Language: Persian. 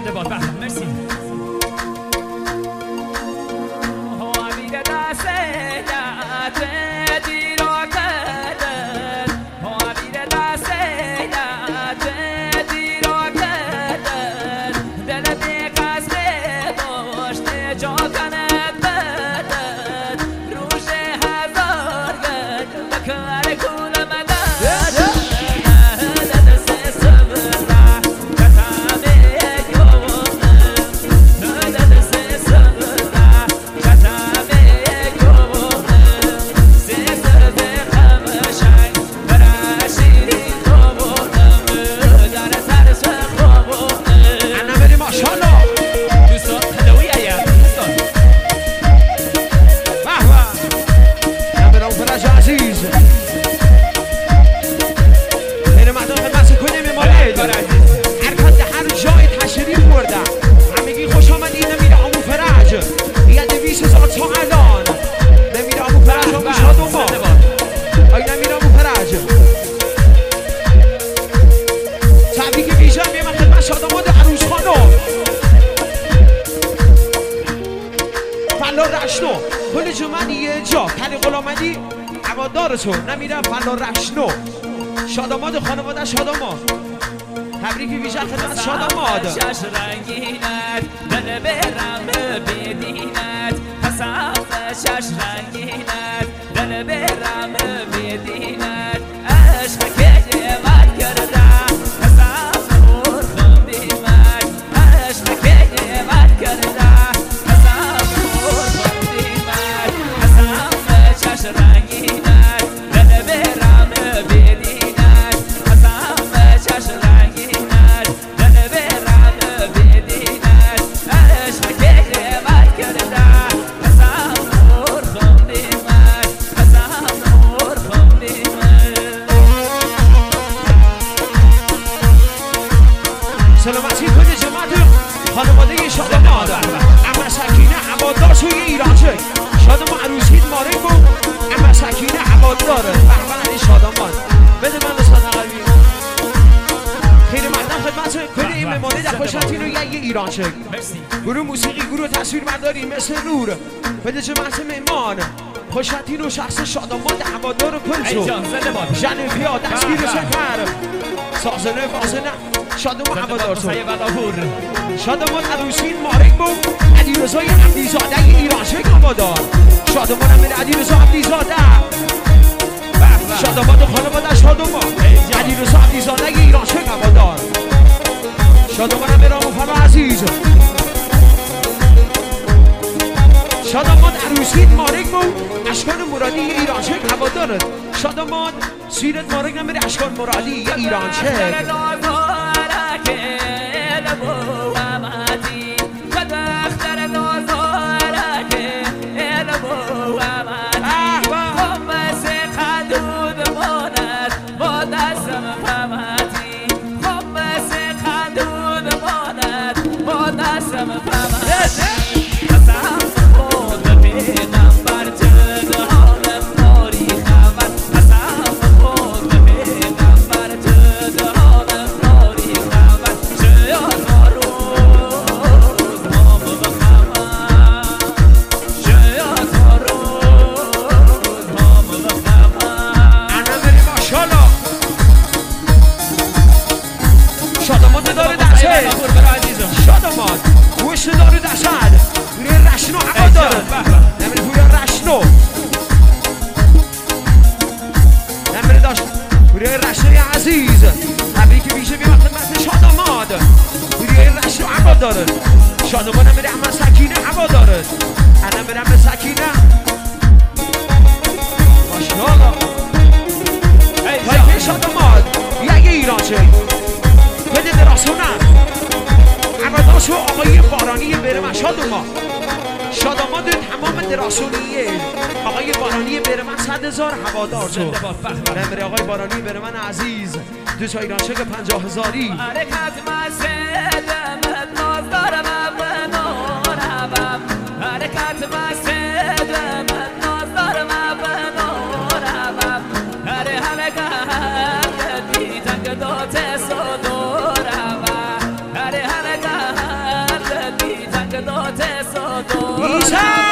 زنده باد. مرسی. کل جمعه یه جا کلی غلامدی هوادار تو نمیرم فلا رشنو شاداماد خانواده شاداماد تبریک ویژه خدمت شاداماد شش رنگینت دل برم بدینت حساب شش رنگینت دل برم بدینت عشق که یمت کردم حساب نور خوندیمت عشق که یمت کردم حساب نور خوندیمت حساب شش رنگینت دل برم بدینت حساب شش رنگینت دل برم بدینت عشق که یمت کردم حساب نور خوندیمت حساب نور خوندیمت. سلامتی کنه جماعت خانواده شاداماد اما سکینه هوادار توی ایران چه شادام عروسید ماره کن اما سکینه هوادار بهبند شاداماد بده من استاد قلبی خیلی مقدم خدمت کنه این ممانه در خوشحتی رو یه ایران چه گروه موسیقی گروه تصویر برداری مثل نور بده جماعت مهمان خوشحتی رو شخص شاداماد هوادار کنسو جنفیا دستگیر سفر سازنه فازنه شادمان هوادار تو شادمان عروسین مارک بود علیرضای عبدیزاده ایرانشک هوادار شادمان امیر علیرضا عبدیزاده شادمان خانواده شادمان علیرضا عبدیزاده ایرانشک هوادار شادمان امیر آموفر عزیز شادمان عروسین مارک بود اشکان مرادی ایرانشک هوادار شادمان سیرت مارک امیر اشکان مرادی ایرانشک شادمان امیر احمد سکینه هوا دارد انا میرم سکینه ماشاءالله تایپ شادمان یک ایران چه بده دراسونم هوادارشو آقای بارانی برم شادمان تمام دراسونیه آقای بارانی برم 100,000 هوادار تو نمره آقای بارانی برم عزیز دو تا ایران چه 50,000 حرکت مسجد من ناظر ما بنورم هر حرکت دیدن که دوت صدورم هر حرکت زادو ایسا